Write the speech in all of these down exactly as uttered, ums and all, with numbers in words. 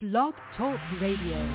Blog Talk Radio.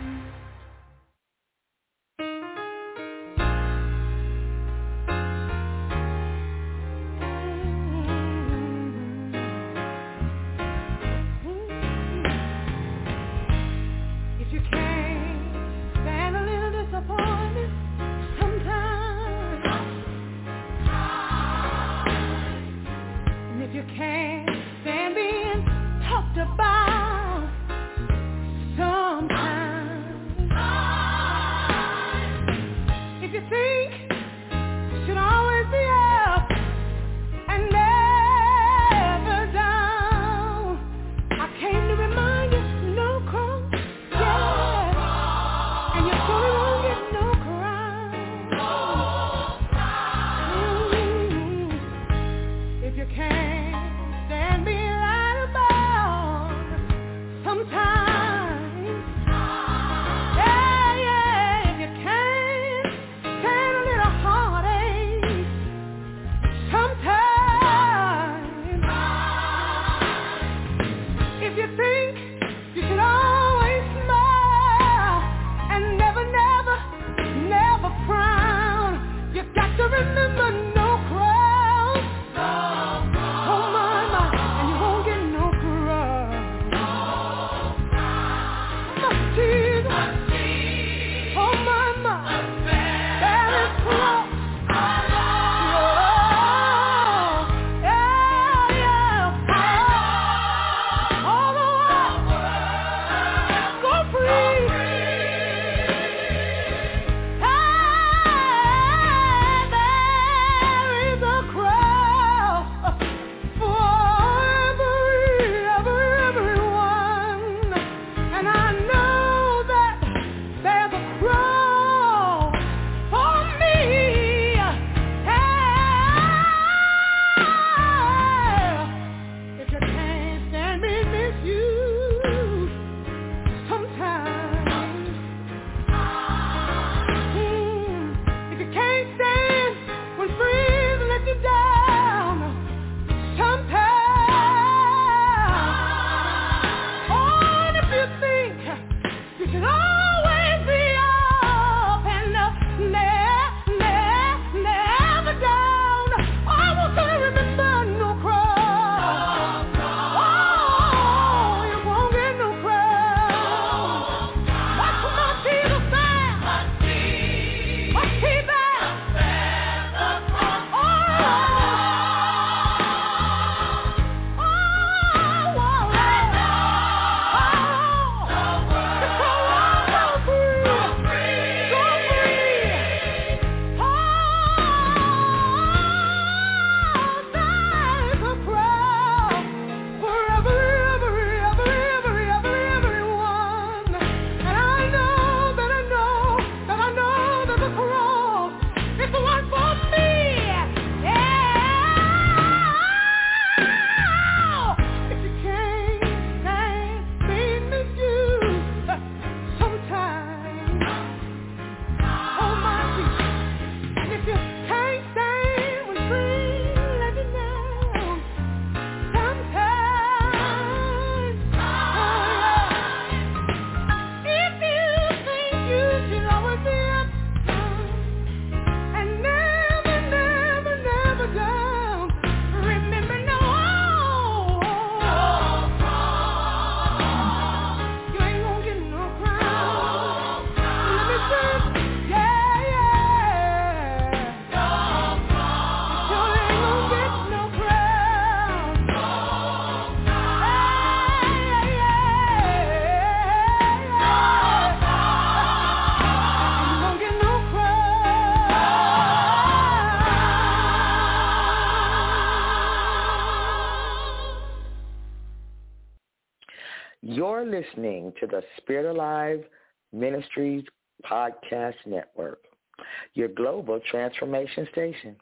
You're listening to the Spirit Alive Ministries Podcast Network, your global transformation station.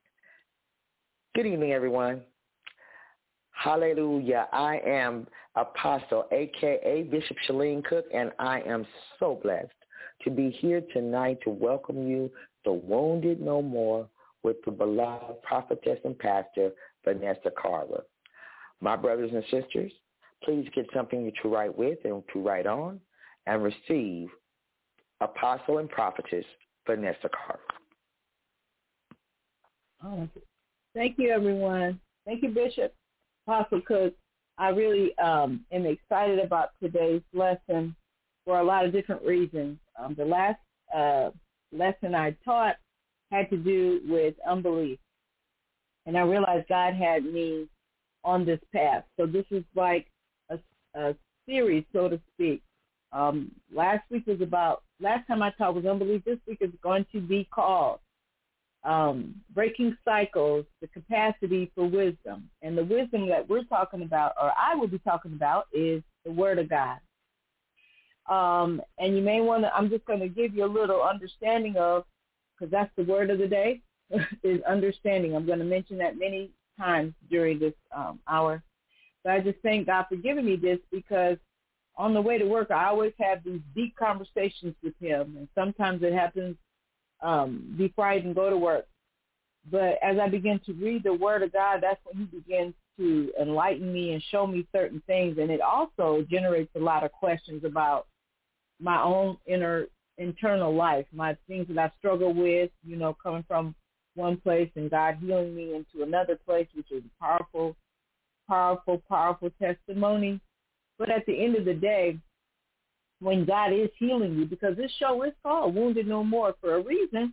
Good evening, everyone. Hallelujah. I am Apostle, a k a. Bishop Shalene Cook, and I am so blessed to be here tonight to welcome you to Wounded No More with the beloved prophetess and pastor, Vanessa Carver. My brothers and sisters, Please get something to write with and to write on and receive Apostle and Prophetess Vanessa Carter. Oh, thank you, everyone. Thank you, Bishop. Apostle Cook, I really um, am excited about today's lesson for a lot of different reasons. Um, the last uh, lesson I taught had to do with unbelief, and I realized God had me on this path. So this is like a, a series, so to speak. Um, last week was about, last time I taught was unbelief. This week is going to be called um, Breaking Cycles, the Capacity for Wisdom. And the wisdom that we're talking about, or I will be talking about, is the Word of God. Um, and you may want to, I'm just going to give you a little understanding of, because that's the word of the day, is understanding. I'm going to mention that many times during this um, hour. So I just thank God for giving me this, because on the way to work, I always have these deep conversations with him, and sometimes it happens um, before I even go to work. But as I begin to read the Word of God, that's when he begins to enlighten me and show me certain things, and it also generates a lot of questions about my own inner internal life, my things that I struggle with, you know, coming from one place and God healing me into another place, which is a powerful, powerful, powerful testimony. But at the end of the day, when God is healing you, because this show is called Wounded No More for a reason,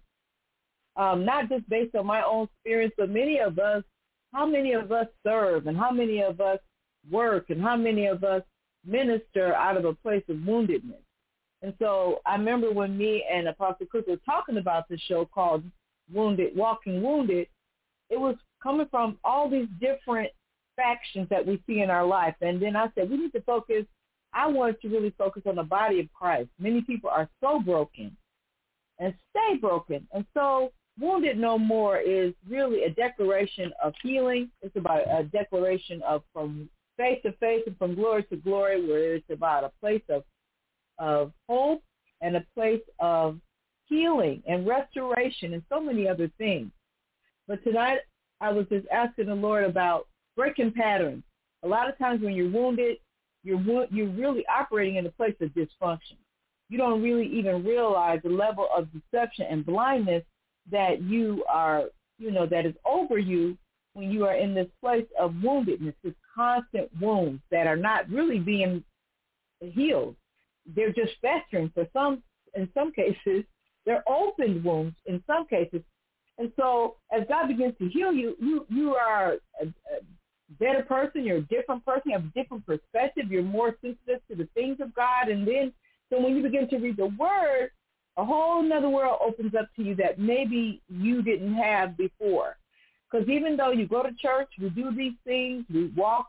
um, not just based on my own experience, but many of us, how many of us serve and how many of us work and how many of us minister out of a place of woundedness. And so I remember when me and Apostle Cook were talking about this show called Wounded, Walking Wounded, it was coming from all these different factions that we see in our life. And then I said, we need to focus, I wanted to really focus on the body of Christ. Many people are so broken and stay broken. And so Wounded No More is really a declaration of healing. It's about a declaration of from faith to faith and from glory to glory, where it's about a place of of hope and a place of healing and restoration and so many other things. But tonight I was just asking the Lord about breaking patterns. A lot of times when you're wounded, you're wo- you're really operating in a place of dysfunction. You don't really even realize the level of deception and blindness that you are, you know, that is over you when you are in this place of woundedness, this constant wounds that are not really being healed. They're just festering. For some, in some cases, they're open wounds in some cases. And so as God begins to heal you, you, you are a, a better person. You're a different person. You have a different perspective. You're more sensitive to the things of God. And then, so when you begin to read the Word, a whole other world opens up to you that maybe you didn't have before. Because even though you go to church, we do these things, we walk,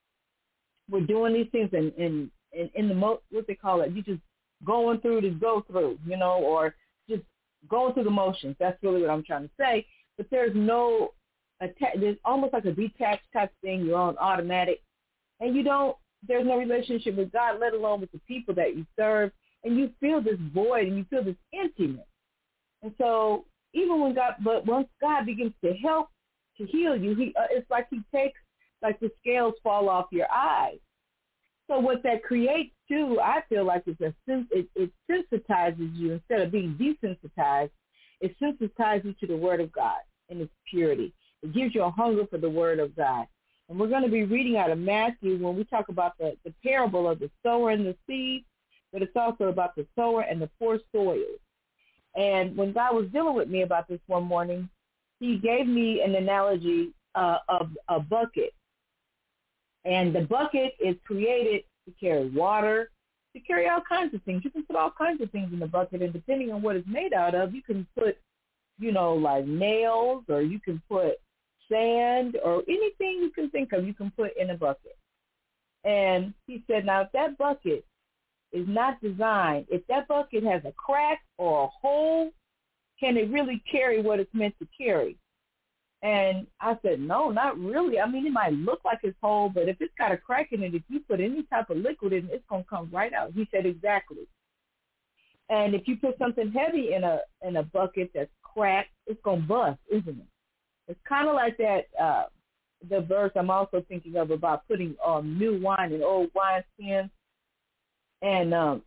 we're doing these things in, in In, in the mo- what they call it, you just going through to go through, you know, or just going through the motions. That's really what I'm trying to say. But there's no, atta- there's almost like a detached type thing. You're on automatic, and you don't. There's no relationship with God, let alone with the people that you serve, and you feel this void and you feel this emptiness. And so even when God, but once God begins to help to heal you, he uh, it's like he takes, like the scales fall off your eyes. So what that creates, too, I feel like it's a, it, it sensitizes you instead of being desensitized. It sensitizes you to the Word of God in its purity. It gives you a hunger for the Word of God. And we're going to be reading out of Matthew when we talk about the, the parable of the sower and the seed, but it's also about the sower and the four soils. And when God was dealing with me about this one morning, he gave me an analogy uh, of a bucket. And the bucket is created to carry water, to carry all kinds of things. You can put all kinds of things in the bucket, and depending on what it's made out of, you can put, you know, like nails, or you can put sand, or anything you can think of, you can put in a bucket. And he said, now, if that bucket is not designed, if that bucket has a crack or a hole, can it really carry what it's meant to carry? And I said, no, not really. I mean, it might look like it's whole, but if it's got a crack in it, if you put any type of liquid in it, it's going to come right out. He said, exactly. And if you put something heavy in a in a bucket that's cracked, it's going to bust, isn't it? It's kind of like that uh, the verse I'm also thinking of about putting um, new wine in old wineskins. And um,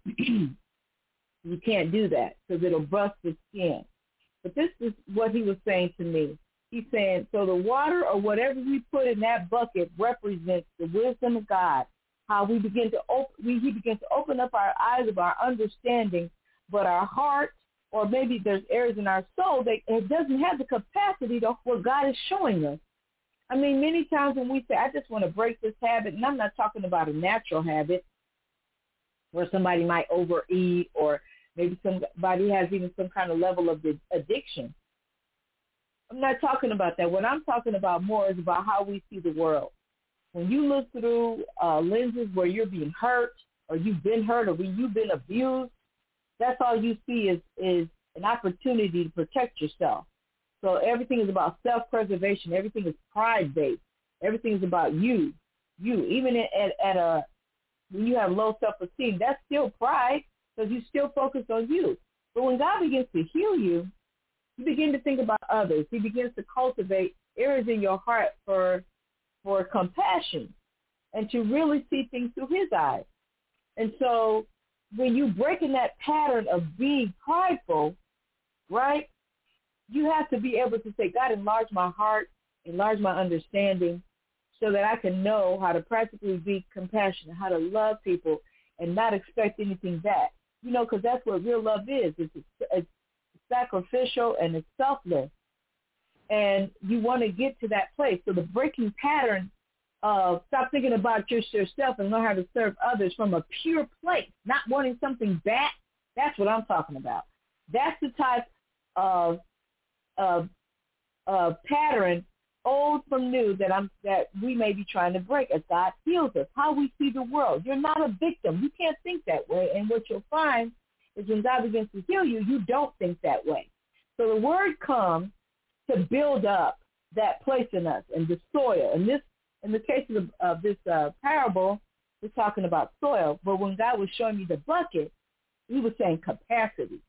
you can't do that because it'll bust the skin. But this is what he was saying to me. He's saying, so the water or whatever we put in that bucket represents the wisdom of God, how we begin to open, we, he begins to open up our eyes of our understanding, but our heart, or maybe there's areas in our soul that it doesn't have the capacity to what God is showing us. I mean, many times when we say, I just want to break this habit, and I'm not talking about a natural habit where somebody might overeat or maybe somebody has even some kind of level of addiction. I'm not talking about that. What I'm talking about more is about how we see the world. When you look through uh, lenses where you're being hurt or you've been hurt or when you've been abused, that's all you see is, is an opportunity to protect yourself. So everything is about self-preservation. Everything is pride-based. Everything is about you. You, even at, at a, when you have low self-esteem, that's still pride because you still focus on you. But when God begins to heal you, you begin to think about others. He begins to cultivate areas in your heart for for compassion and to really see things through his eyes. And so when you break in that pattern of being prideful, right, you have to be able to say, God, enlarge my heart, enlarge my understanding so that I can know how to practically be compassionate, how to love people and not expect anything back. You know, because that's what real love is. It's, it's sacrificial and it's selfless. And you want to get to that place. So the breaking pattern of stop thinking about just yourself and learn how to serve others from a pure place, not wanting something back, that's what I'm talking about. That's the type of, of, of pattern, old from new, that I'm that we may be trying to break as God heals us, how we see the world. You're not a victim. You can't think that way. And what you'll find is when God begins to heal you, you don't think that way. So the word comes to build up that place in us and the soil. And this, in the case of, of this uh, parable, we're talking about soil. But when God was showing me the bucket, he was saying capacity.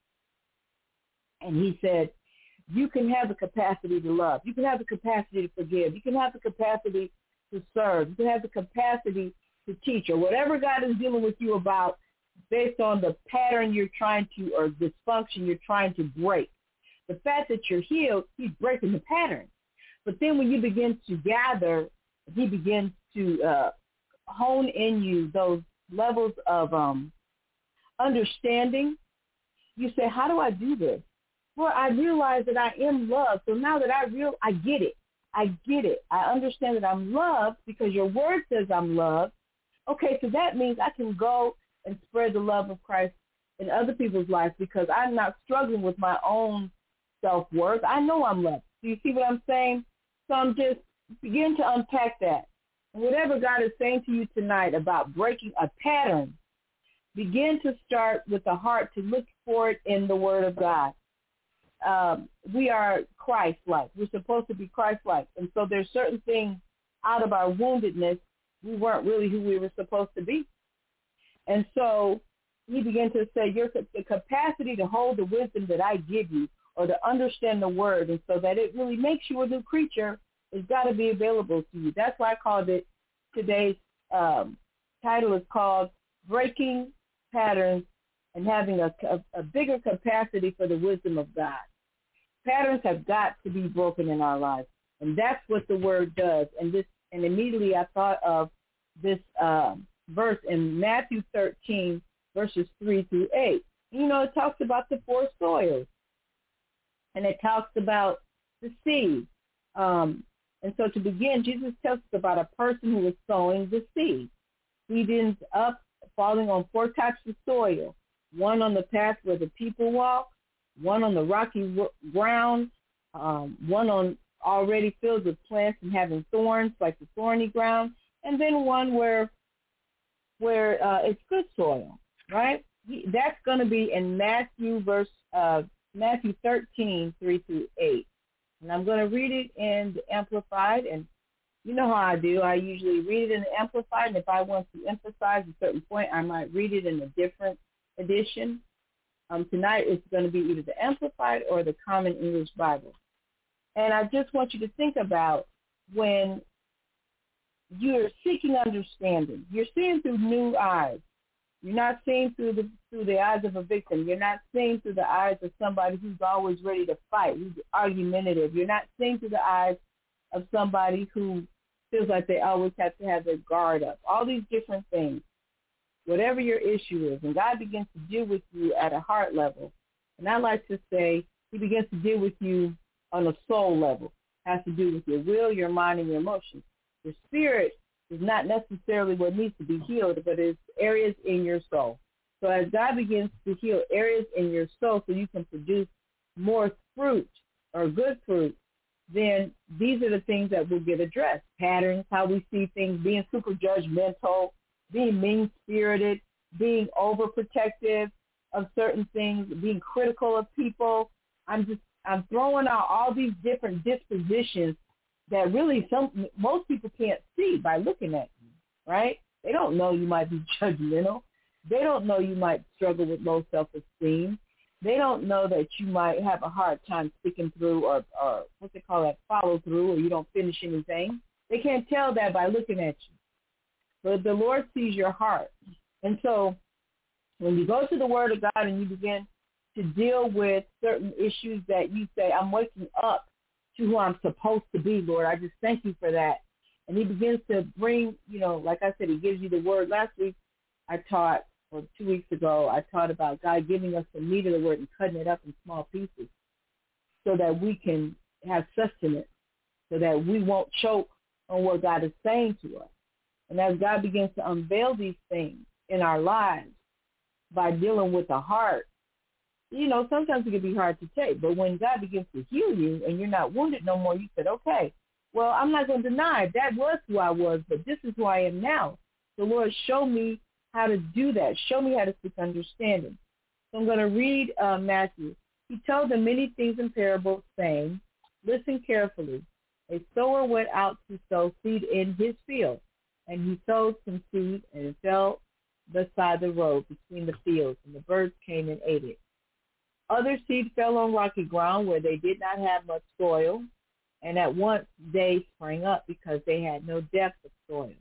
And he said, you can have the capacity to love. You can have the capacity to forgive. You can have the capacity to serve. You can have the capacity to teach, or whatever God is dealing with you about based on the pattern you're trying to, or dysfunction you're trying to break. The fact that you're healed, he's breaking the pattern. But then when you begin to gather, he begins to uh, hone in you those levels of um, understanding. You say, how do I do this? Well, I realize that I am loved. So now that I real, I get it. I get it. I understand that I'm loved because your word says I'm loved. Okay, so that means I can go and spread the love of Christ in other people's lives because I'm not struggling with my own self-worth. I know I'm loved. Do you see what I'm saying? So I'm just begin to unpack that. And whatever God is saying to you tonight about breaking a pattern, begin to start with the heart to look for it in the Word of God. Um, we are Christ-like. We're supposed to be Christ-like. And so there's certain things out of our woundedness, we weren't really who we were supposed to be. And so he began to say, your the capacity to hold the wisdom that I give you or to understand the word, and so that it really makes you a new creature, has got to be available to you. That's why I called it, today's um, title is called Breaking Patterns and Having a, a, a Bigger Capacity for the Wisdom of God. Patterns have got to be broken in our lives, and that's what the word does. And this, and immediately I thought of this uh, verse in Matthew thirteen, verses three through eight. You know, it talks about the four soils, and it talks about the seed. Um, and so to begin, Jesus tells us about a person who is sowing the seed. Seed ends up falling on four types of soil, one on the path where the people walk, one on the rocky ground, um, one on already filled with plants and having thorns like the thorny ground, and then one where where uh, it's good soil, right? That's going to be in Matthew verse uh, Matthew thirteen, three through eight. And I'm going to read it in the Amplified, and you know how I do. I usually read it in the Amplified, and if I want to emphasize a certain point, I might read it in a different edition. Um, tonight it's going to be either the Amplified or the Common English Bible. And I just want you to think about when you're seeking understanding. You're seeing through new eyes. You're not seeing through the through the eyes of a victim. You're not seeing through the eyes of somebody who's always ready to fight, who's argumentative. You're not seeing through the eyes of somebody who feels like they always have to have their guard up. All these different things, whatever your issue is, and God begins to deal with you at a heart level. And I like to say he begins to deal with you on a soul level. It has to do with your will, your mind, and your emotions. Your spirit is not necessarily what needs to be healed, but it's areas in your soul. So as God begins to heal areas in your soul so you can produce more fruit or good fruit, then these are the things that will get addressed. Patterns, how we see things, being super judgmental, being mean-spirited, being overprotective of certain things, being critical of people. I'm just, I'm throwing out all these different dispositions that really some most people can't see by looking at you, right? They don't know you might be judgmental. They don't know you might struggle with low self-esteem. They don't know that you might have a hard time sticking through or, or what they call that, follow through, or you don't finish anything. They can't tell that by looking at you. But the Lord sees your heart. And so when you go to the Word of God and you begin to deal with certain issues that you say, I'm waking up to who I'm supposed to be, Lord, I just thank you for that. And he begins to bring, you know, like I said, he gives you the word. Last week I taught, or two weeks ago, I taught about God giving us the meat of the word and cutting it up in small pieces so that we can have sustenance, so that we won't choke on what God is saying to us. And as God begins to unveil these things in our lives by dealing with the heart, you know, sometimes it can be hard to take. But when God begins to heal you and you're not wounded no more, you said, okay, well, I'm not going to deny that was who I was, but this is who I am now. So, Lord, show me how to do that. Show me how to seek understanding. So I'm going to read uh, Matthew. He told them many things in parables, saying, listen carefully. A sower went out to sow seed in his field, and he sowed some seed, and it fell beside the road between the fields, and the birds came and ate it. Other seed fell on rocky ground where they did not have much soil, and at once they sprang up because they had no depth of soil.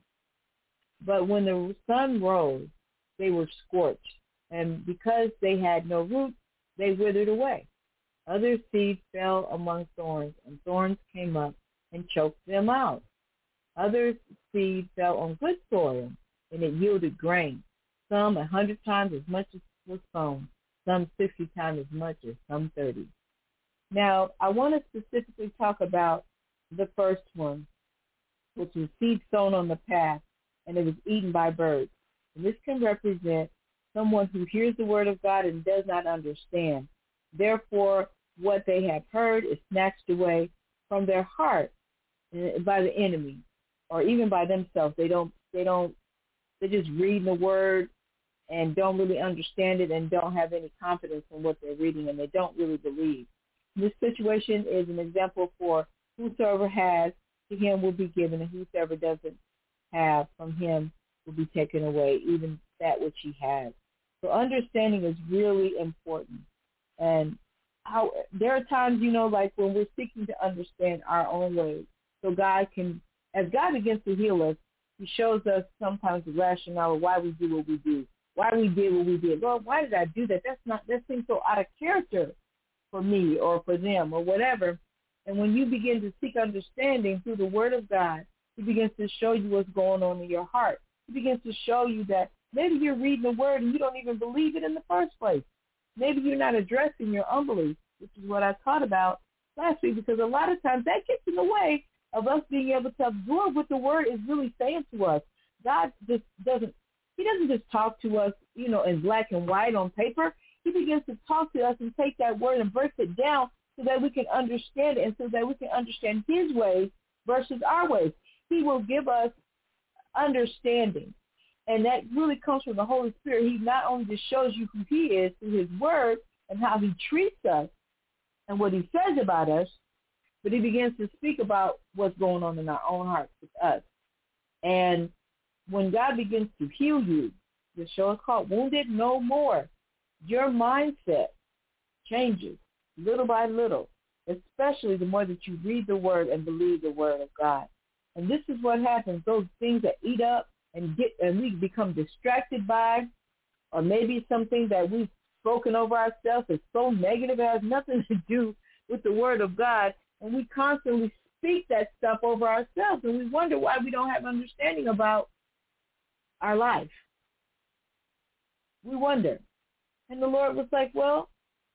But when the sun rose, they were scorched, and because they had no roots, they withered away. Other seeds fell among thorns, and thorns came up and choked them out. Other seed fell on good soil, and it yielded grain, some a hundred times as much as was sown, some sixty times as much as some thirty. Now, I want to specifically talk about the first one, which is seed sown on the path, and it was eaten by birds. And this can represent someone who hears the word of God and does not understand. Therefore, what they have heard is snatched away from their heart by the enemy, or even by themselves. They don't, they don't, they're just reading the word and don't really understand it and don't have any confidence in what they're reading, and they don't really believe. This situation is an example for whosoever has, to him will be given, and whosoever doesn't have, from him will be taken away, even that which he has. So understanding is really important. And how there are times, you know, like when we're seeking to understand our own ways, so God can, as God begins to heal us, he shows us sometimes the rationale of why we do what we do, why we did what we did. Lord, why did I do that? That's not, that seems so out of character for me or for them or whatever. And when you begin to seek understanding through the word of God, he begins to show you what's going on in your heart. He begins to show you that maybe you're reading the word and you don't even believe it in the first place. Maybe you're not addressing your unbelief, which is what I taught about last week, because a lot of times that gets in the way of us being able to absorb what the word is really saying to us. God just doesn't, he doesn't just talk to us, you know, in black and white on paper. He begins to talk to us and take that word and break it down so that we can understand it and so that we can understand his ways versus our ways. He will give us understanding. And that really comes from the Holy Spirit. He not only just shows you who he is through his word and how he treats us and what he says about us, but he begins to speak about what's going on in our own hearts with us. And when God begins to heal you, the show is called Wounded No More. Your mindset changes little by little, especially the more that you read the word and believe the word of God. And this is what happens. Those things that eat up and get and we become distracted by, or maybe something that we've spoken over ourselves is so negative, it has nothing to do with the word of God. And we constantly speak that stuff over ourselves, and we wonder why we don't have understanding about our life. We wonder. And the Lord was like, well,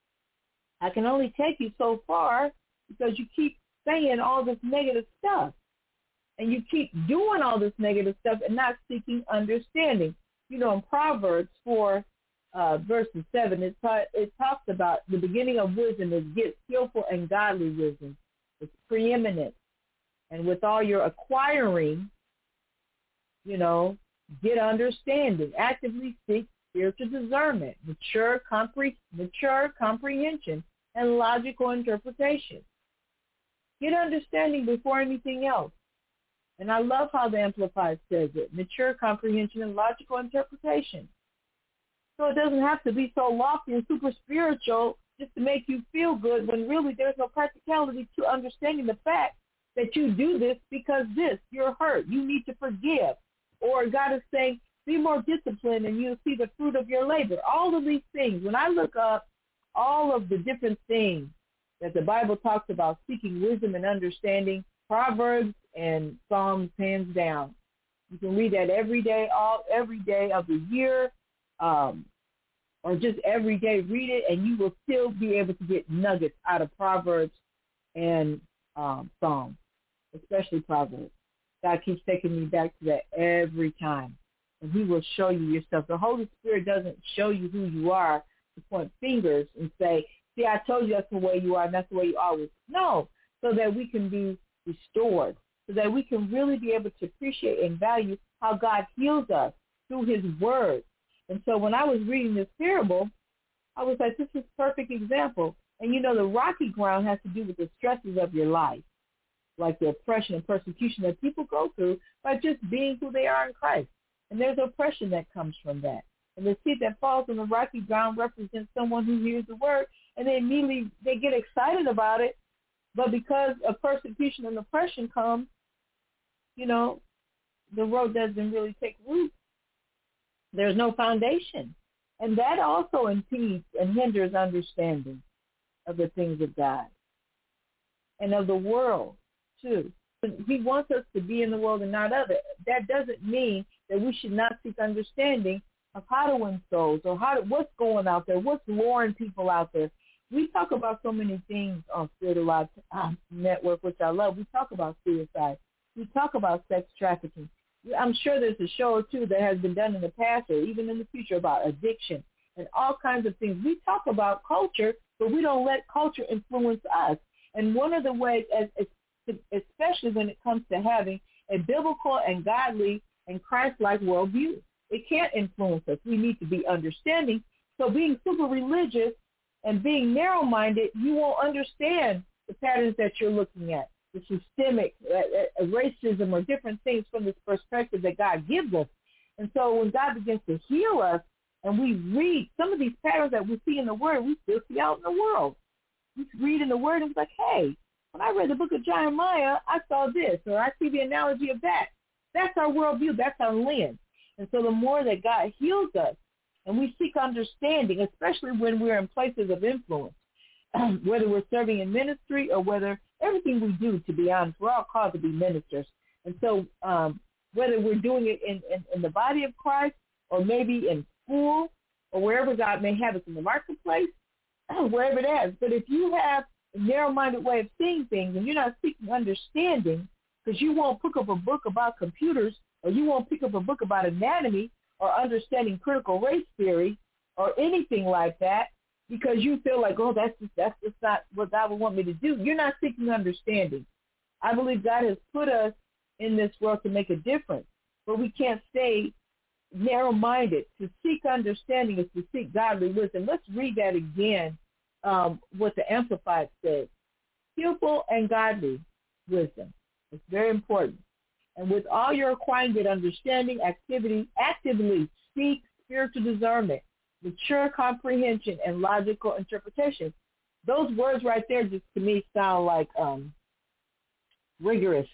I can only take you so far because you keep saying all this negative stuff. And you keep doing all this negative stuff and not seeking understanding. You know, in Proverbs four, uh, verses seven, it, ta- it talks about the beginning of wisdom is get skillful and godly wisdom. It's preeminent. And with all your acquiring, you know, get understanding. Actively seek spiritual discernment, mature, compre- mature comprehension, and logical interpretation. Get understanding before anything else. And I love how the Amplified says it, mature comprehension and logical interpretation. So it doesn't have to be so lofty and super spiritual just to make you feel good when really there's no practicality to understanding the fact that you do this because this, you're hurt, you need to forgive. Or God is saying, be more disciplined and you'll see the fruit of your labor. All of these things, when I look up all of the different things that the Bible talks about seeking wisdom and understanding, Proverbs and Psalms hands down. You can read that every day, all every day of the year, um, or just every day read it, and you will still be able to get nuggets out of Proverbs and um, Psalms, especially Proverbs. God keeps taking me back to that every time, and he will show you yourself. The Holy Spirit doesn't show you who you are to point fingers and say, see, I told you that's the way you are, and that's the way you always. No, so that we can be restored, so that we can really be able to appreciate and value how God heals us through his word. And so when I was reading this parable, I was like, this is a perfect example. And you know, the rocky ground has to do with the stresses of your life, like the oppression and persecution that people go through by just being who they are in Christ. And there's oppression that comes from that. And the seed that falls on the rocky ground represents someone who hears the word, and they immediately they get excited about it. But because of persecution and oppression comes, you know, the road doesn't really take root. There's no foundation. And that also impedes and hinders understanding of the things of God and of the world, too. He wants us to be in the world and not of it. That doesn't mean that we should not seek understanding of how to win souls or how to, what's going out there, what's luring people out there. We talk about so many things on Spirit Alive uh, Network, which I love. We talk about suicide. We talk about sex trafficking. I'm sure there's a show or two that has been done in the past or even in the future about addiction and all kinds of things. We talk about culture, but we don't let culture influence us. And one of the ways, especially when it comes to having a biblical and godly and Christ-like worldview, it can't influence us. We need to be understanding. So being super religious and being narrow-minded, you won't understand the patterns that you're looking at, the systemic uh, uh, racism or different things from this perspective that God gives us. And so when God begins to heal us and we read some of these patterns that we see in the Word, we still see out in the world. We read in the Word and it's like, hey, when I read the book of Jeremiah, I saw this, or I see the analogy of that. That's our worldview. That's our lens. And so the more that God heals us, and we seek understanding, especially when we're in places of influence, whether we're serving in ministry or whether everything we do, to be honest, we're all called to be ministers. And so um, whether we're doing it in, in, in the body of Christ or maybe in school or wherever God may have us in the marketplace, wherever it is. But if you have a narrow-minded way of seeing things and you're not seeking understanding, because you won't pick up a book about computers or you won't pick up a book about anatomy or understanding critical race theory or anything like that because you feel like, oh, that's just, that's just not what God would want me to do. You're not seeking understanding. I believe God has put us in this world to make a difference, but we can't stay narrow-minded. To seek understanding is to seek godly wisdom. Let's read that again, um, what the Amplified says. Skillful and godly wisdom. It's very important. And with all your acquiring good understanding, activity, actively seek spiritual discernment, mature comprehension, and logical interpretation. Those words right there just to me sound like um, rigorous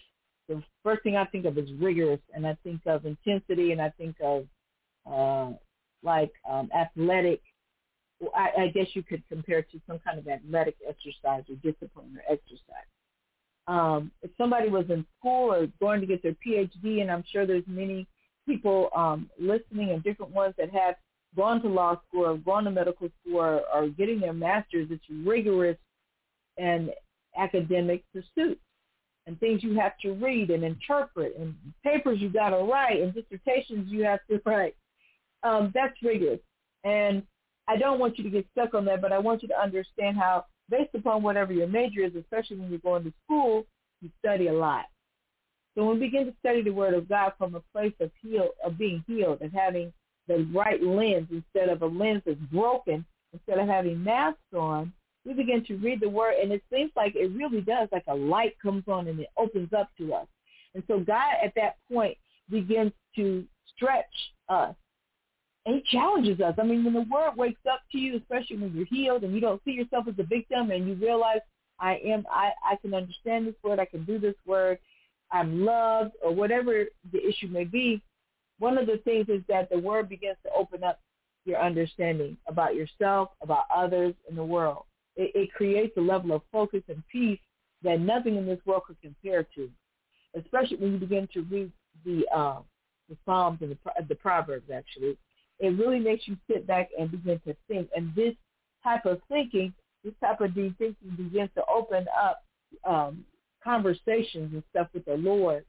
the first thing I think of is rigorous, and I think of intensity, and I think of uh, like um, athletic. I, I guess you could compare it to some kind of athletic exercise or discipline or exercise. Um, if somebody was in school or going to get their P H D, and I'm sure there's many people um, listening and different ones that have gone to law school or gone to medical school or, or getting their master's, it's rigorous and academic pursuits and things you have to read and interpret and papers you got to write and dissertations you have to write. Um, that's rigorous. And I don't want you to get stuck on that, but I want you to understand how, based upon whatever your major is, especially when you're going to school, you study a lot. So when we begin to study the Word of God from a place of heal, of being healed and having the right lens instead of a lens that's broken, instead of having masks on, we begin to read the Word, and it seems like it really does, like a light comes on and it opens up to us. And so God at that point begins to stretch us. And he challenges us. I mean, when the Word wakes up to you, especially when you're healed and you don't see yourself as a victim and you realize, I am, I, I can understand this Word, I can do this Word, I'm loved, or whatever the issue may be, one of the things is that the Word begins to open up your understanding about yourself, about others, in the world. It, it creates a level of focus and peace that nothing in this world could compare to, especially when you begin to read the, uh, the Psalms and the, the Proverbs, actually. It really makes you sit back and begin to think. And this type of thinking, this type of deep thinking begins to open up um, conversations and stuff with the Lord.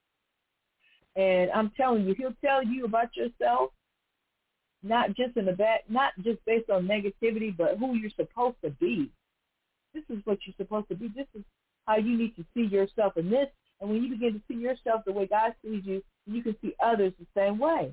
And I'm telling you, he'll tell you about yourself, not just in the bad, not just based on negativity, but who you're supposed to be. This is what you're supposed to be. This is how you need to see yourself in this. And when you begin to see yourself the way God sees you, you can see others the same way.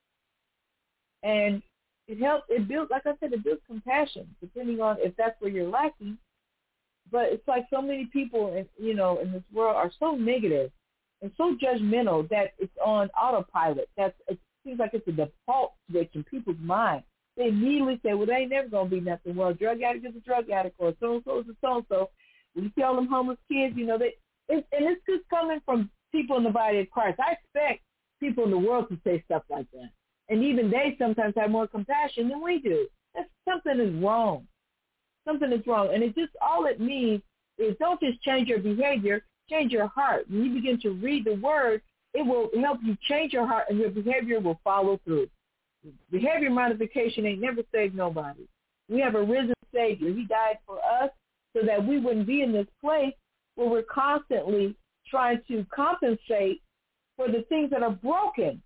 And it helps, it builds, like I said, it builds compassion, depending on if that's where you're lacking. But it's like so many people, in, you know, in this world are so negative and so judgmental that it's on autopilot. That's, it seems like it's a default switch in people's mind. They immediately say, well, they ain't never going to be nothing. Well, a drug addict is a drug addict, or so-and-so is a so-and-so. When you see all them homeless kids, you know, they, it, and it's just coming from people in the body of Christ. I expect people in the world to say stuff like that. And even they sometimes have more compassion than we do. That's, something is wrong. Something is wrong. And it just, all it means is don't just change your behavior, change your heart. When you begin to read the Word, it will help you change your heart and your behavior will follow through. Behavior modification ain't never saved nobody. We have a risen Savior. He died for us so that we wouldn't be in this place where we're constantly trying to compensate for the things that are broken.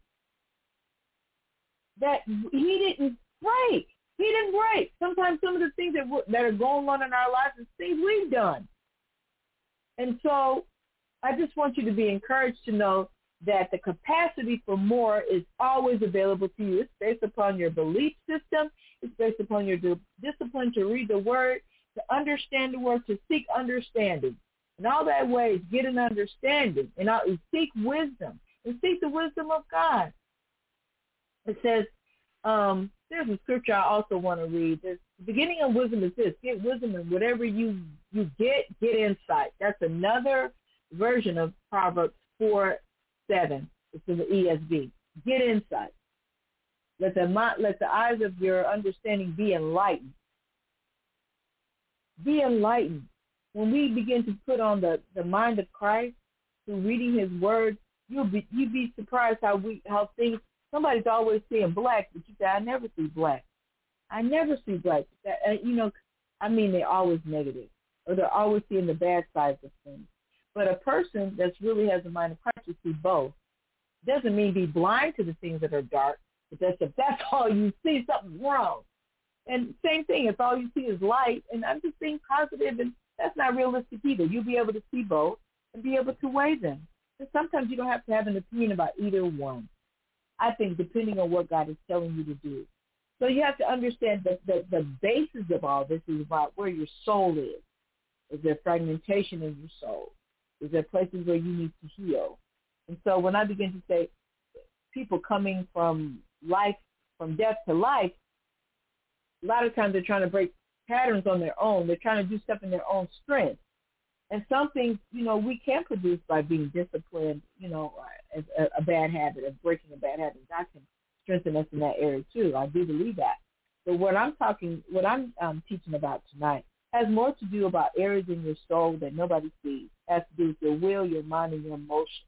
That he didn't break. He didn't break. Sometimes some of the things that, that are going on in our lives is things we've done. And so I just want you to be encouraged to know that the capacity for more is always available to you. It's based upon your belief system. It's based upon your discipline to read the Word, to understand the Word, to seek understanding. And all that way is get an understanding and seek wisdom and seek the wisdom of God. It says, um, there's a scripture I also want to read. There's, the beginning of wisdom is this: get wisdom, and whatever you, you get, get insight. That's another version of Proverbs four seven. It's in the E S V. Get insight. Let the, let the eyes of your understanding be enlightened. Be enlightened. When we begin to put on the, the mind of Christ through reading his word, you'll be, you'd be surprised how we, how things, somebody's always seeing black, but you say, I never see black. I never see black. That, uh, you know, I mean, they're always negative, or they're always seeing the bad sides of things. But a person that really has a mind of Christ will see both. Doesn't mean be blind to the things that are dark, but that's, if that's all you see, something's wrong. And same thing, if all you see is light, and I'm just being positive, and that's not realistic either. You'll be able to see both and be able to weigh them. And sometimes you don't have to have an opinion about either one. I think depending on what God is telling you to do. So you have to understand that the, the basis of all this is about where your soul is. Is there fragmentation in your soul? Is there places where you need to heal? And so when I begin to say people coming from life, from death to life, a lot of times they're trying to break patterns on their own. They're trying to do stuff in their own strength. And some things, you know, we can produce by being disciplined, you know, as a, a bad habit, of breaking a bad habit. God can strengthen us in that area too. I do believe that. But what I'm talking, what I'm um, teaching about tonight has more to do about areas in your soul that nobody sees. It has to do with your will, your mind, and your emotions.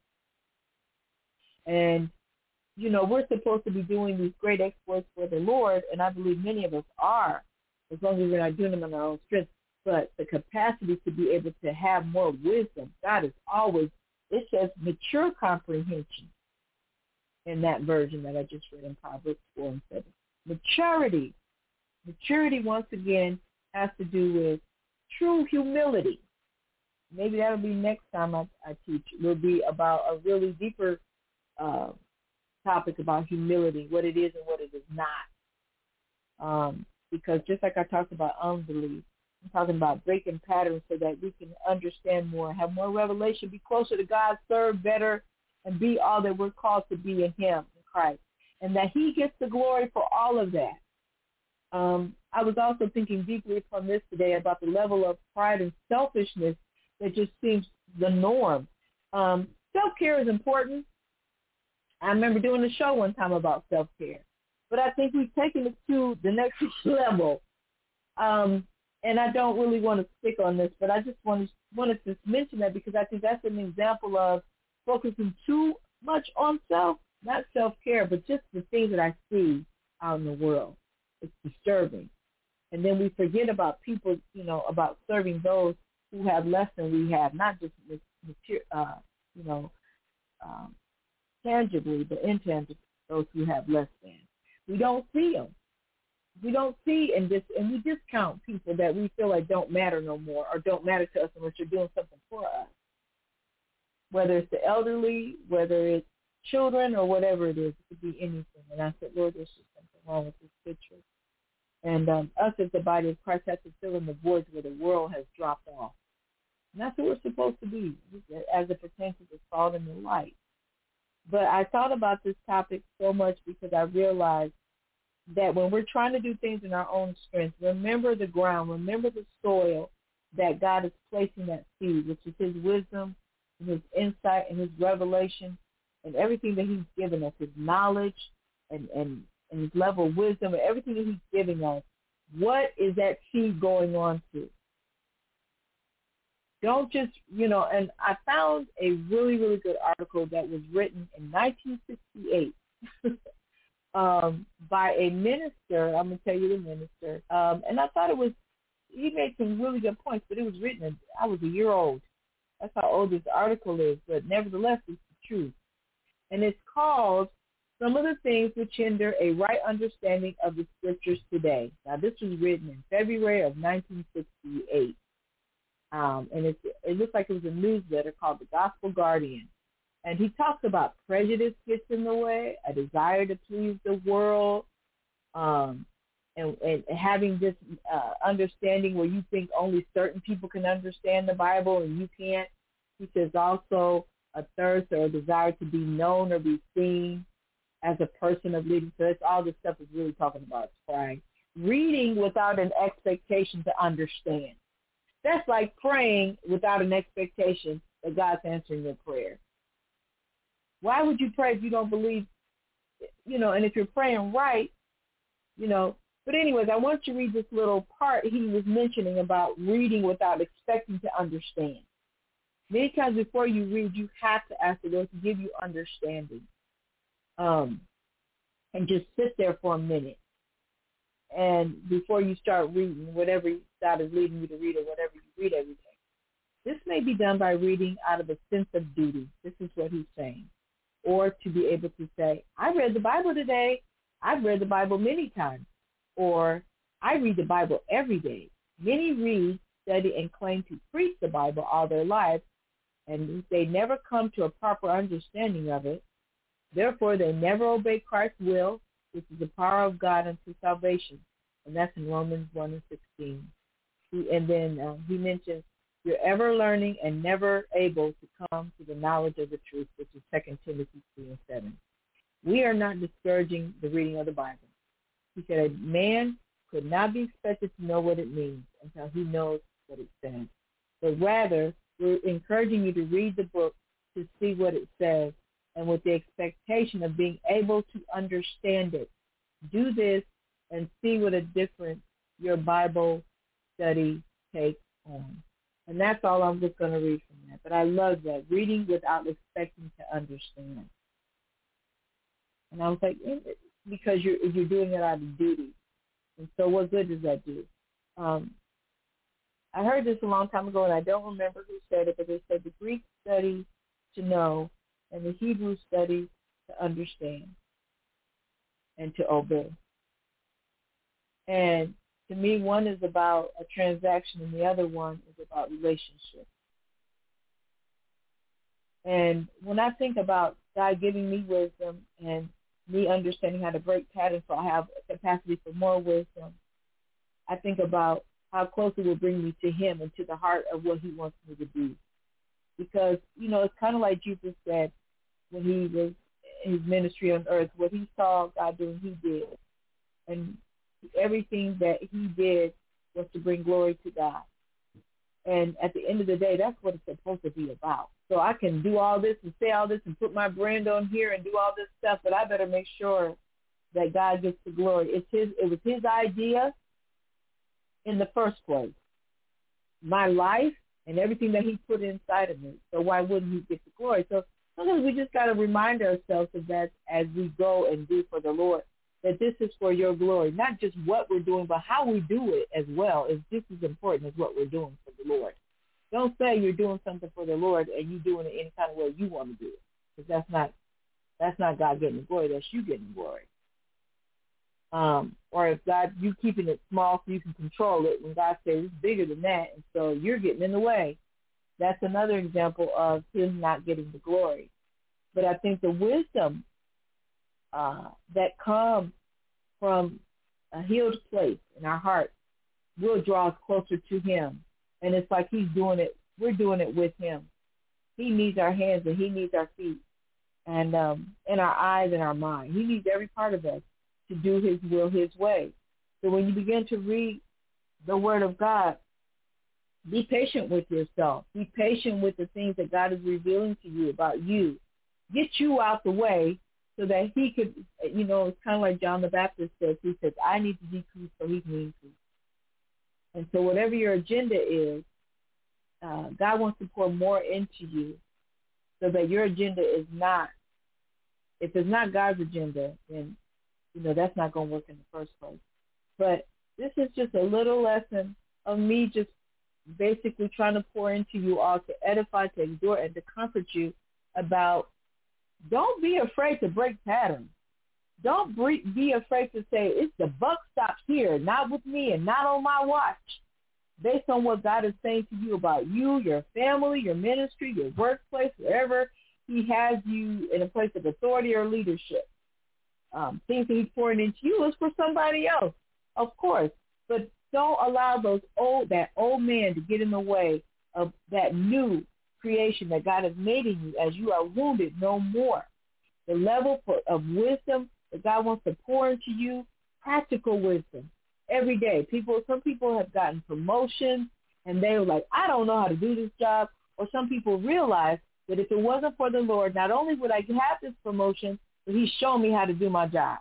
And, you know, we're supposed to be doing these great exploits for the Lord, and I believe many of us are, as long as we're not doing them in our own strength. But the capacity to be able to have more wisdom, God is always, it says mature comprehension in that version that I just read in Proverbs four and seven. Maturity. Maturity, once again, has to do with true humility. Maybe that'll be next time I, I teach. It will be about a really deeper uh, topic about humility, what it is and what it is not. Um, because just like I talked about unbelief, I'm talking about breaking patterns so that we can understand more, have more revelation, be closer to God, serve better, and be all that we're called to be in him, in Christ, and that he gets the glory for all of that. Um, I was also thinking deeply upon this today about the level of pride and selfishness that just seems the norm. Um, self-care is important. I remember doing a show one time about self-care, but I think we've taken it to the next level. Um, And I don't really want to stick on this, but I just wanted, wanted to mention that because I think that's an example of focusing too much on self, not self-care, but just the things that I see out in the world. It's disturbing. And then we forget about people, you know, about serving those who have less than we have, not just, uh, you know, um, tangibly, but intangibly, those who have less than. We don't see them. We don't see and dis- and we discount people that we feel like don't matter no more or don't matter to us unless you're doing something for us. Whether it's the elderly, whether it's children or whatever it is, it could be anything. And I said, Lord, there's just something wrong with this picture. And um, us as the body of Christ have to fill in the voids where the world has dropped off. And that's what we're supposed to be as it pertains to the salt and the light. But I thought about this topic so much because I realized that when we're trying to do things in our own strength, remember the ground, remember the soil that God is placing that seed, which is his wisdom and his insight and his revelation and everything that he's given us, his knowledge and, and, and his level of wisdom and everything that he's giving us. What is that seed going on to? Don't just, you know, and I found a really, really good article that was written in nineteen sixty-eight. Um, by a minister. I'm going to tell you the minister. Um, and I thought it was, he made some really good points, but it was written, I was a year old. That's how old this article is, but nevertheless, it's the truth. And it's called Some of the Things Which Hinder a Right Understanding of the Scriptures Today. Now, this was written in February of nineteen sixty-eight. Um, and it's, it looks like it was a newsletter called The Gospel Guardian. And he talks about prejudice gets in the way, a desire to please the world, um, and, and having this uh, understanding where you think only certain people can understand the Bible and you can't. He says also a thirst or a desire to be known or be seen as a person of leading. So that's all this stuff is really talking about pride. Reading without an expectation to understand. That's like praying without an expectation that God's answering your prayer. Why would you pray if you don't believe, you know, and if you're praying right, you know. But anyways, I want you to read this little part he was mentioning about reading without expecting to understand. Many times before you read, you have to ask the Lord to give you understanding. Um, and just sit there for a minute. And before you start reading, whatever God is leading you to read or whatever you read every day. This may be done by reading out of a sense of duty. This is what he's saying. Or to be able to say, I read the Bible today. I've read the Bible many times. Or I read the Bible every day. Many read, study, and claim to preach the Bible all their lives, and they never come to a proper understanding of it. Therefore, they never obey Christ's will, which is the power of God unto salvation. And that's in Romans one and sixteen. He, and then uh, he mentions, you're ever learning and never able to come to the knowledge of the truth, which is Second Timothy three and seven. We are not discouraging the reading of the Bible. He said a man could not be expected to know what it means until he knows what it says. But rather, we're encouraging you to read the book to see what it says and with the expectation of being able to understand it. Do this and see what a difference your Bible study takes on. And that's all I'm just going to read from that. But I love that, reading without expecting to understand. And I was like, because you're, you're doing it out of duty. And so what good does that do? Um, I heard this a long time ago, and I don't remember who said it, but they said the Greek study to know and the Hebrew study to understand and to obey. And to me, one is about a transaction and the other one is about relationship. And when I think about God giving me wisdom and me understanding how to break patterns so I have a capacity for more wisdom, I think about how close it will bring me to him and to the heart of what he wants me to do. Because, you know, it's kind of like Jesus said when he was in his ministry on earth, what he saw God doing, he did. And everything that he did was to bring glory to God. And at the end of the day, that's what it's supposed to be about. So I can do all this and say all this and put my brand on here and do all this stuff, but I better make sure that God gets the glory. It's his. It was his idea in the first place. My life and everything that he put inside of me. So why wouldn't he get the glory? So sometimes we just got to remind ourselves of that as we go and do for the Lord, that this is for your glory, not just what we're doing, but how we do it as well is just as important as what we're doing for the Lord. Don't say you're doing something for the Lord and you're doing it any kind of way you want to do it, because that's not that's not God getting the glory. That's you getting the glory. Um, or if God, you keeping it small so you can control it, when God says it's bigger than that, and so you're getting in the way. That's another example of him not getting the glory. But I think the wisdom uh, that comes from a healed place in our heart will draw us closer to him. And it's like he's doing it. We're doing it with him. He needs our hands and he needs our feet and um, and our eyes and our mind. He needs every part of us to do his will his way. So when you begin to read the word of God, be patient with yourself. Be patient with the things that God is revealing to you about you. Get you out the way so that he could, you know, it's kind of like John the Baptist says. He says, I need to decrease so he can increase. And so whatever your agenda is, uh, God wants to pour more into you so that your agenda is not, if it's not God's agenda, then, you know, that's not going to work in the first place. But this is just a little lesson of me just basically trying to pour into you all to edify, to exhort, and to comfort you about don't be afraid to break patterns. Don't be afraid to say, it's the buck stops here, not with me and not on my watch. Based on what God is saying to you about you, your family, your ministry, your workplace, wherever he has you in a place of authority or leadership. Um, things that he's pouring into you is for somebody else, of course. But don't allow those old that old man to get in the way of that new creation that God has made in you as you are wounded no more. The level for, of wisdom that God wants to pour into you, practical wisdom, every day. People, some people have gotten promotions, and they were like, I don't know how to do this job. Or some people realize that if it wasn't for the Lord, not only would I have this promotion, but he's shown me how to do my job.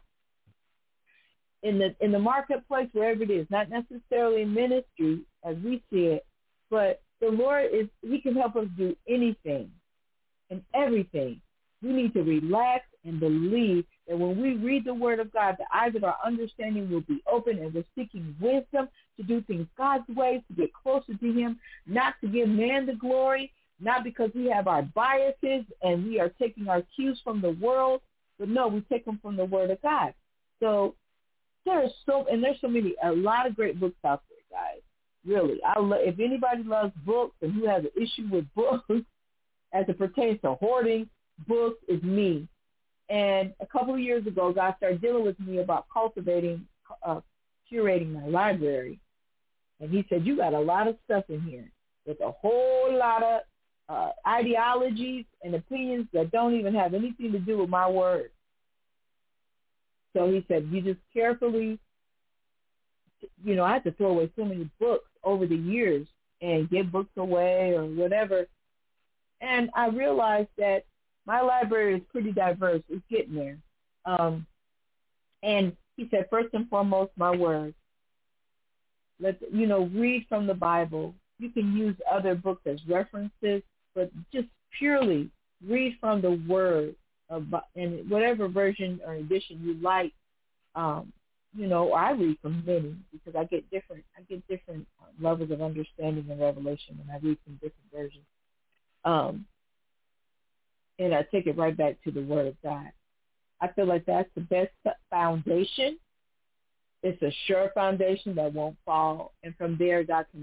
In the in the marketplace, wherever it is, not necessarily in ministry as we see it, but the Lord is, he can help us do anything and everything. We need to relax and believe that when we read the word of God, the eyes of our understanding will be open, and we're seeking wisdom to do things God's way, to get closer to him, not to give man the glory, not because we have our biases and we are taking our cues from the world, but no, we take them from the word of God. So there's so, and there's so many, a lot of great books out there, guys. Really, I lo- if anybody loves books and who has an issue with books as it pertains to hoarding books, is me. And a couple of years ago, God started dealing with me about cultivating, uh, curating my library. And he said, you got a lot of stuff in here with a whole lot of uh, ideologies and opinions that don't even have anything to do with my word. So he said, you just carefully, you know, I had to throw away so many books over the years and give books away or whatever. And I realized that my library is pretty diverse. It's getting there. Um, and he said, first and foremost, my word. Let you know, read from the Bible. You can use other books as references, but just purely read from the word, of, and whatever version or edition you like. Um, you know, I read from many because I get different. I get different levels of understanding and revelation when I read from different versions. Um, and I take it right back to the Word of God. I feel like that's the best foundation. It's a sure foundation that won't fall. And from there, God can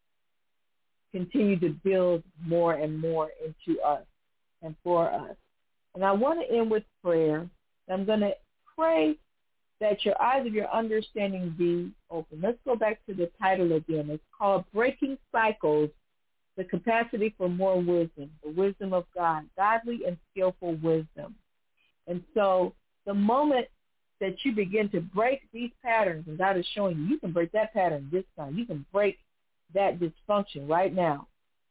continue to build more and more into us and for us. And I want to end with prayer. I'm going to pray that your eyes of your understanding be open. Let's go back to the title again. It's called Breaking Cycles, the Capacity for More Wisdom, the Wisdom of God, Godly and Skillful Wisdom. And so the moment that you begin to break these patterns, and God is showing you, you can break that pattern this time. You can break that dysfunction right now.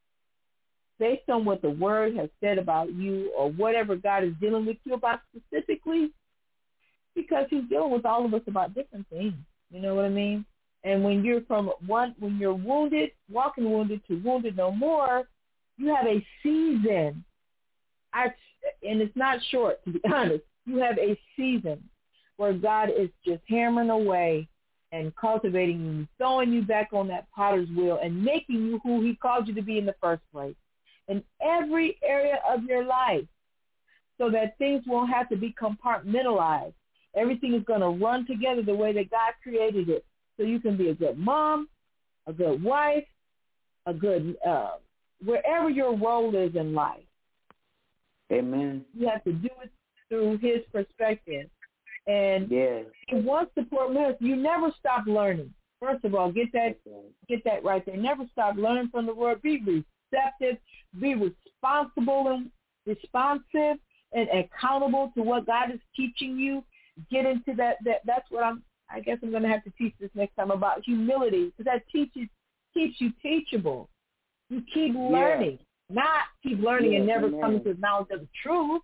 Based on what the Word has said about you or whatever God is dealing with you about specifically, because he's dealing with all of us about different things. You know what I mean? And when you're from one, when you're wounded, walking wounded to wounded no more, you have a season. I, and it's not short, to be honest. You have a season where God is just hammering away and cultivating you, throwing you back on that potter's wheel and making you who he called you to be in the first place in every area of your life, so that things won't have to be compartmentalized. Everything is going to run together the way that God created it. So you can be a good mom, a good wife, a good, uh, wherever your role is in life. Amen. You have to do it through his perspective. And yes. he wants to pour more. You never stop learning. First of all, get that get that right there. Never stop learning from the word. Be receptive. Be responsible and responsive and accountable to what God is teaching you. Get into that, that that's what I'm, I guess I'm going to have to teach this next time about humility, because that teaches, keeps you teachable. You keep learning, yeah. not keep learning yeah, and never amen. Coming to the knowledge of the truth.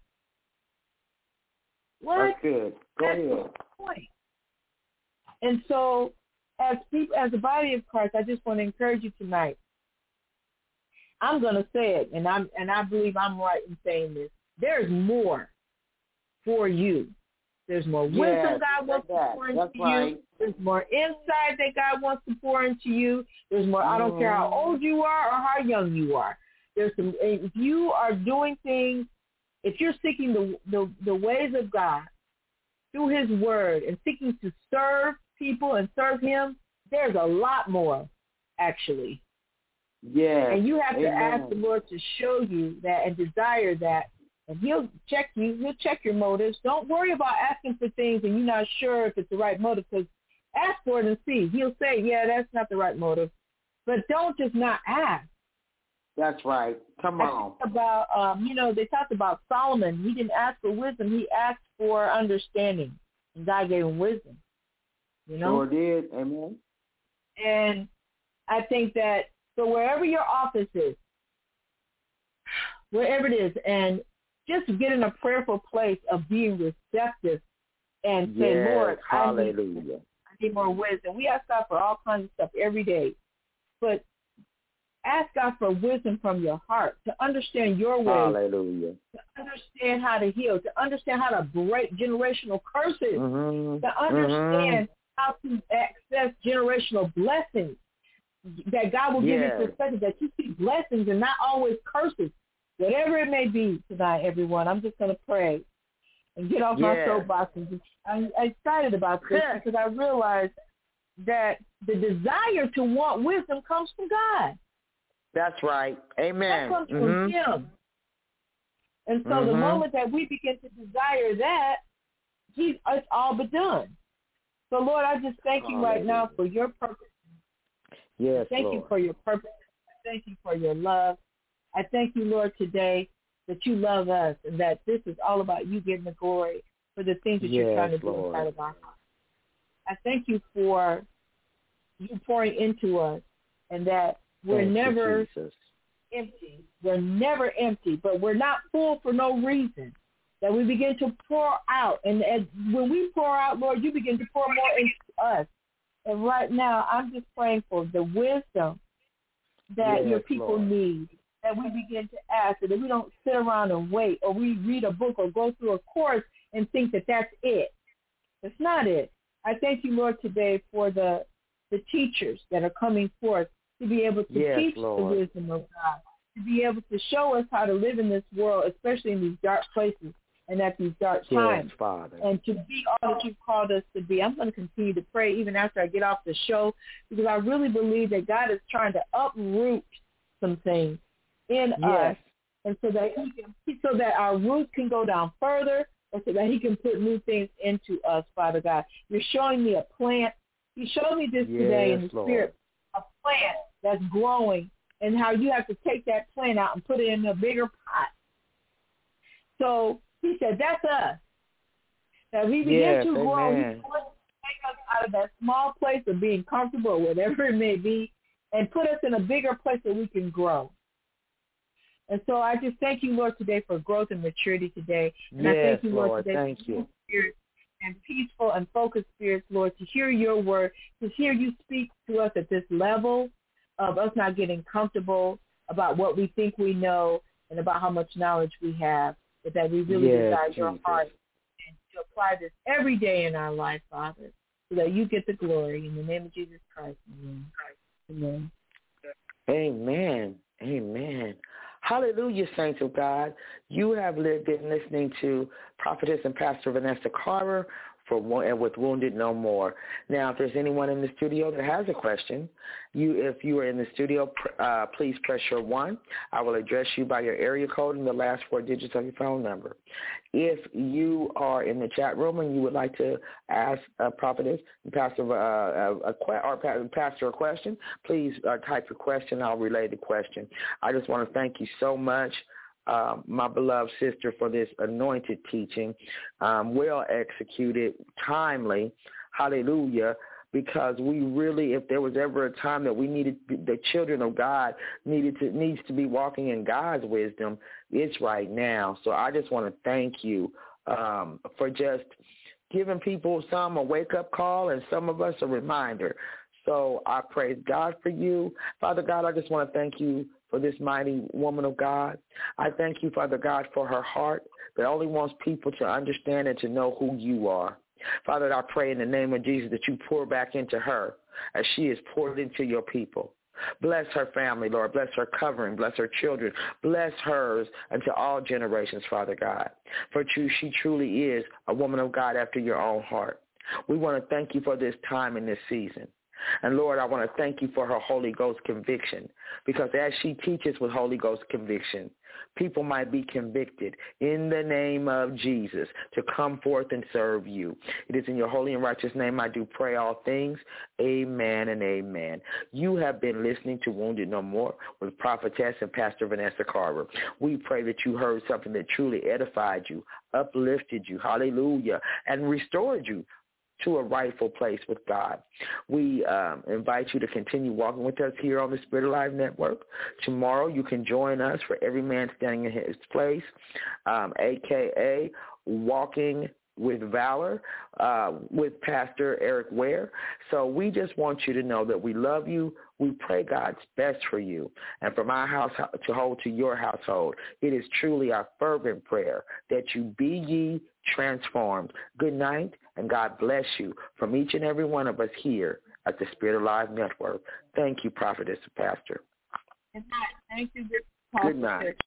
What? That's good. Go that's ahead. the point. And so as people, as the body of Christ, I just want to encourage you tonight. I'm going to say it, and I'm and I believe I'm right in saying this. There's more for you. There's more wisdom yes, God wants that. to pour into That's right. you. There's more insight that God wants to pour into you. There's more, I don't care how old you are or how young you are. There's some, if you are doing things, if you're seeking the, the, the ways of God through his word and seeking to serve people and serve him, there's a lot more, actually. Yeah. And you have Amen. to ask the Lord to show you that and desire that. And he'll check you. He'll check your motives. Don't worry about asking for things and you're not sure if it's the right motive, because ask for it and see. He'll say, yeah, that's not the right motive. But don't just not ask. That's right. Come I on. think about, um, you know, they talked about Solomon. He didn't ask for wisdom. He asked for understanding. And God gave him wisdom. You know? Sure did. Amen. And I think that, so wherever your office is, wherever it is, and just get in a prayerful place of being receptive and say, yes, Lord, hallelujah. I need, I need more wisdom. We ask God for all kinds of stuff every day. But ask God for wisdom from your heart to understand your ways. Hallelujah. To understand how to heal, to understand how to break generational curses, mm-hmm. to understand mm-hmm. how to access generational blessings. That God will give yes. you perspective, that you see blessings and not always curses. Whatever it may be tonight, everyone, I'm just going to pray and get off yes. my soapbox. And just, I'm excited about this because I realize that the desire to want wisdom comes from God. That's right. Amen. That comes mm-hmm. from him. And so mm-hmm. the moment that we begin to desire that, he's, it's all but done. So, Lord, I just thank you right now for your purpose. Yes, Thank Lord. you for your purpose. Thank you for your love. I thank you, Lord, today that you love us and that this is all about you getting the glory for the things that yes, you're trying to do Lord. inside of our hearts. I thank you for you pouring into us and that we're Thank never you, Jesus. empty. We're never empty, but we're not full for no reason. That we begin to pour out. And, and when we pour out, Lord, you begin to pour more into us. And right now, I'm just praying for the wisdom that yes, your people Lord. need, that we begin to ask, so that we don't sit around and wait, or we read a book or go through a course and think that that's it. It's not it. I thank you, Lord, today for the the teachers that are coming forth to be able to yes, teach Lord. the wisdom of God, to be able to show us how to live in this world, especially in these dark places and at these dark yes, times, Father. and to be all that you've called us to be. I'm going to continue to pray even after I get off the show, because I really believe that God is trying to uproot some things in yes. us, and so that he can, so that our roots can go down further, and so that he can put new things into us, Father God. You're showing me a plant. You showed me this yes, today in the Lord. Spirit, a plant that's growing, and how you have to take that plant out and put it in a bigger pot. So he said, that's us. That we begin yes, to grow. Amen. He wants to take us out of that small place of being comfortable, or whatever it may be, and put us in a bigger place where we can grow. And so I just thank you, Lord, today for growth and maturity today. And yes, I thank you, Lord, Lord. today Thank for you. spirit and peaceful and focused spirits, Lord, to hear your word, to hear you speak to us at this level of us not getting comfortable about what we think we know and about how much knowledge we have, but that we really yes, desire your Jesus. heart, and to apply this every day in our life, Father, so that you get the glory. In the name of Jesus Christ, amen. Amen. Amen. Amen. Hallelujah, saints of God. You have been listening to Prophetess and Pastor Vanessa Carver for and with Wounded No More. Now, if there's anyone in the studio that has a question, you, if you are in the studio, uh, please press your one. I will address you by your area code and the last four digits of your phone number. If you are in the chat room and you would like to ask a prophetess, pastor, uh, a, a, or pastor a question, please uh, type your question. I'll relay the question. I just want to thank you so much, Uh, my beloved sister, for this anointed teaching, um, well executed, timely, hallelujah, because we really, if there was ever a time that we needed, the children of God needed to, needs to be walking in God's wisdom, it's right now. So I just want to thank you um, for just giving people some a wake-up call and some of us a reminder. So I praise God for you. Father God, I just want to thank you for this mighty woman of God. I thank you, Father God, for her heart that only wants people to understand and to know who you are. Father, I pray in the name of Jesus that you pour back into her as she is poured into your people. Bless her family, Lord. Bless her covering. Bless her children. Bless hers unto all generations, Father God. For true, she truly is a woman of God after your own heart. We want to thank you for this time and this season. And, Lord, I want to thank you for her Holy Ghost conviction, because as she teaches with Holy Ghost conviction, people might be convicted in the name of Jesus to come forth and serve you. It is in your holy and righteous name I do pray all things. Amen and amen. You have been listening to Wounded No More with Prophetess and Pastor Vanessa Carver. We pray that you heard something that truly edified you, uplifted you, hallelujah, and restored you to a rightful place with God. We um, invite you to continue walking with us here on the Spirit Alive Network. Tomorrow you can join us for Every Man Standing in His Place, um, a k a. Walking with Valor uh, with Pastor Eric Ware. So we just want you to know that we love you. We pray God's best for you. And from our house to hold to your household, it is truly our fervent prayer that you be ye transformed. Good night, and God bless you from each and every one of us here at the Spirit Alive Network. Thank you, Prophetess and Pastor. Good night. Thank you, Pastor. Good night.